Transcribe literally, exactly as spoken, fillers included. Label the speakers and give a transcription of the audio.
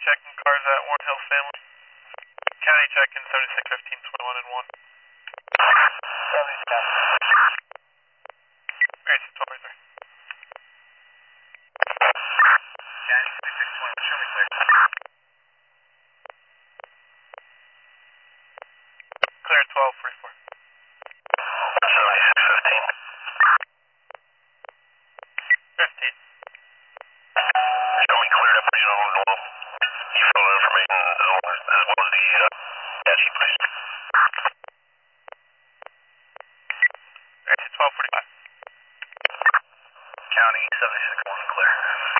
Speaker 1: checking cars at Warren Hills family. County checking seventy-six fifteen twenty-one and one.
Speaker 2: seventy-six.
Speaker 1: Alright, twelve right there.
Speaker 2: County seventy-six twenty-one, show me clear.
Speaker 1: Clear twelve forty-four.
Speaker 2: seventy-six fifteen.
Speaker 1: fifteen.
Speaker 2: Show me cleared up regional normal. You fill the information as well as, as, well as the uh, dash sheet, please.
Speaker 1: Alright, twelve forty-five.
Speaker 2: County seventy-six one, clear.